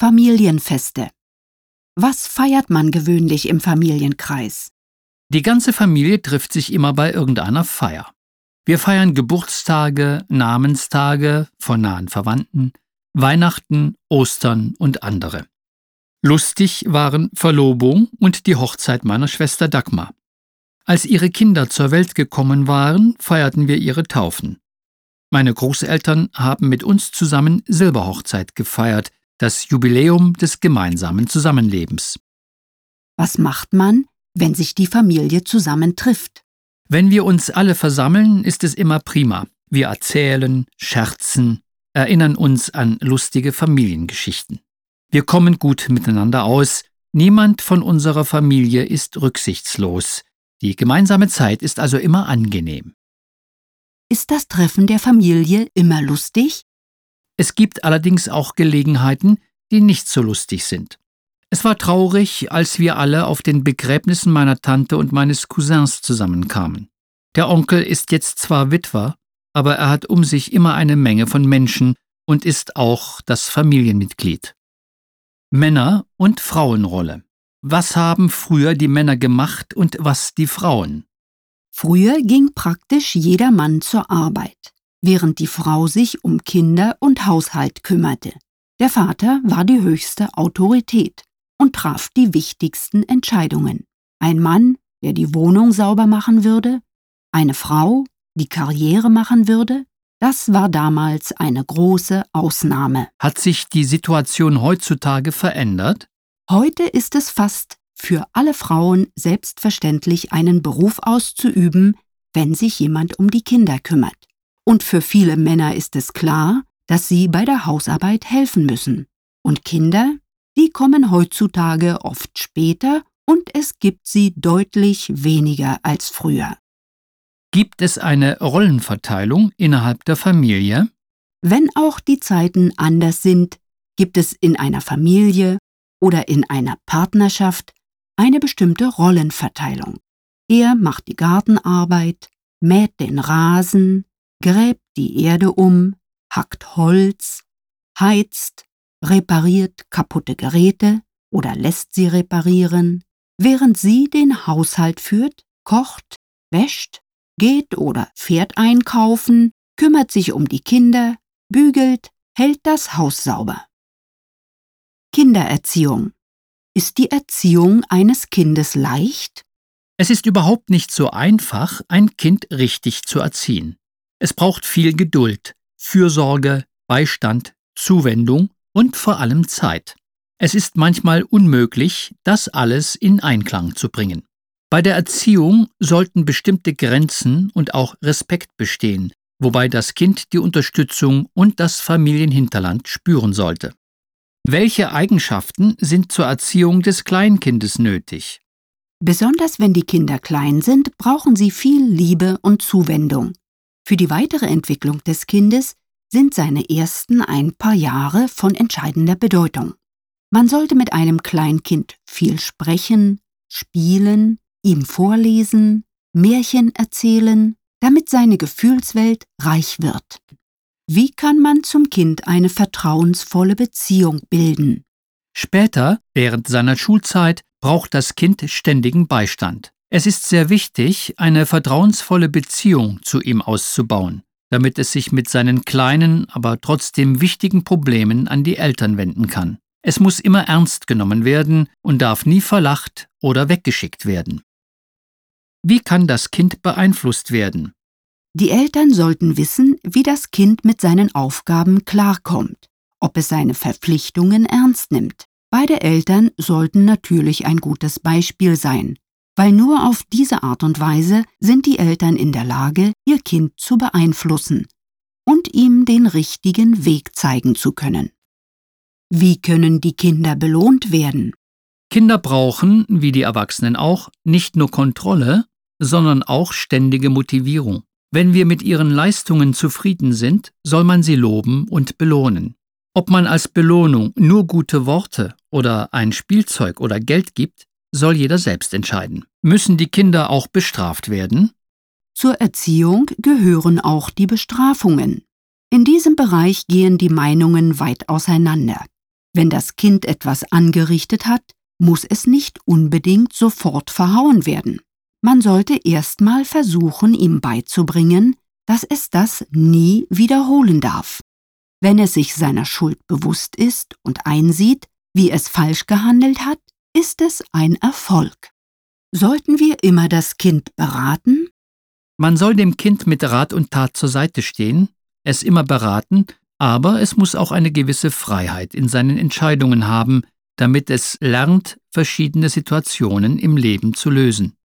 Familienfeste. Was feiert man gewöhnlich im Familienkreis? Die ganze Familie trifft sich immer bei irgendeiner Feier. Wir feiern Geburtstage, Namenstage von nahen Verwandten, Weihnachten, Ostern und andere. Lustig waren Verlobung und die Hochzeit meiner Schwester Dagmar. Als ihre Kinder zur Welt gekommen waren, feierten wir ihre Taufen. Meine Großeltern haben mit uns zusammen Silberhochzeit gefeiert, das Jubiläum des gemeinsamen Zusammenlebens. Was macht man, wenn sich die Familie zusammentrifft? Wenn wir uns alle versammeln, ist es immer prima. Wir erzählen, scherzen, erinnern uns an lustige Familiengeschichten. Wir kommen gut miteinander aus. Niemand von unserer Familie ist rücksichtslos. Die gemeinsame Zeit ist also immer angenehm. Ist das Treffen der Familie immer lustig? Es gibt allerdings auch Gelegenheiten, die nicht so lustig sind. Es war traurig, als wir alle auf den Begräbnissen meiner Tante und meines Cousins zusammenkamen. Der Onkel ist jetzt zwar Witwer, aber er hat um sich immer eine Menge von Menschen und ist auch das Familienmitglied. Männer- und Frauenrolle. Was haben früher die Männer gemacht und was die Frauen? Früher ging praktisch jeder Mann zur Arbeit, während die Frau sich um Kinder und Haushalt kümmerte. Der Vater war die höchste Autorität und traf die wichtigsten Entscheidungen. Ein Mann, der die Wohnung sauber machen würde, eine Frau, die Karriere machen würde, das war damals eine große Ausnahme. Hat sich die Situation heutzutage verändert? Heute ist es fast für alle Frauen selbstverständlich, einen Beruf auszuüben, wenn sich jemand um die Kinder kümmert. Und für viele Männer ist es klar, dass sie bei der Hausarbeit helfen müssen. Und Kinder, die kommen heutzutage oft später und es gibt sie deutlich weniger als früher. Gibt es eine Rollenverteilung innerhalb der Familie? Wenn auch die Zeiten anders sind, gibt es in einer Familie oder in einer Partnerschaft eine bestimmte Rollenverteilung. Er macht die Gartenarbeit, mäht den Rasen, gräbt die Erde um, hackt Holz, heizt, repariert kaputte Geräte oder lässt sie reparieren, während sie den Haushalt führt, kocht, wäscht, geht oder fährt einkaufen, kümmert sich um die Kinder, bügelt, hält das Haus sauber. Kindererziehung. Ist die Erziehung eines Kindes leicht? Es ist überhaupt nicht so einfach, ein Kind richtig zu erziehen. Es braucht viel Geduld, Fürsorge, Beistand, Zuwendung und vor allem Zeit. Es ist manchmal unmöglich, das alles in Einklang zu bringen. Bei der Erziehung sollten bestimmte Grenzen und auch Respekt bestehen, wobei das Kind die Unterstützung und das Familienhinterland spüren sollte. Welche Eigenschaften sind zur Erziehung des Kleinkindes nötig? Besonders wenn die Kinder klein sind, brauchen sie viel Liebe und Zuwendung. Für die weitere Entwicklung des Kindes sind seine ersten ein paar Jahre von entscheidender Bedeutung. Man sollte mit einem Kleinkind viel sprechen, spielen, ihm vorlesen, Märchen erzählen, damit seine Gefühlswelt reich wird. Wie kann man zum Kind eine vertrauensvolle Beziehung bilden? Später, während seiner Schulzeit, braucht das Kind ständigen Beistand. Es ist sehr wichtig, eine vertrauensvolle Beziehung zu ihm auszubauen, damit es sich mit seinen kleinen, aber trotzdem wichtigen Problemen an die Eltern wenden kann. Es muss immer ernst genommen werden und darf nie verlacht oder weggeschickt werden. Wie kann das Kind beeinflusst werden? Die Eltern sollten wissen, wie das Kind mit seinen Aufgaben klarkommt, ob es seine Verpflichtungen ernst nimmt. Beide Eltern sollten natürlich ein gutes Beispiel sein, weil nur auf diese Art und Weise sind die Eltern in der Lage, ihr Kind zu beeinflussen und ihm den richtigen Weg zeigen zu können. Wie können die Kinder belohnt werden? Kinder brauchen, wie die Erwachsenen auch, nicht nur Kontrolle, sondern auch ständige Motivierung. Wenn wir mit ihren Leistungen zufrieden sind, soll man sie loben und belohnen. Ob man als Belohnung nur gute Worte oder ein Spielzeug oder Geld gibt, soll jeder selbst entscheiden. Müssen die Kinder auch bestraft werden? Zur Erziehung gehören auch die Bestrafungen. In diesem Bereich gehen die Meinungen weit auseinander. Wenn das Kind etwas angerichtet hat, muss es nicht unbedingt sofort verhauen werden. Man sollte erstmal versuchen, ihm beizubringen, dass es das nie wiederholen darf. Wenn es sich seiner Schuld bewusst ist und einsieht, wie es falsch gehandelt hat, ist es ein Erfolg. Sollten wir immer das Kind beraten? Man soll dem Kind mit Rat und Tat zur Seite stehen, es immer beraten, aber es muss auch eine gewisse Freiheit in seinen Entscheidungen haben, damit es lernt, verschiedene Situationen im Leben zu lösen.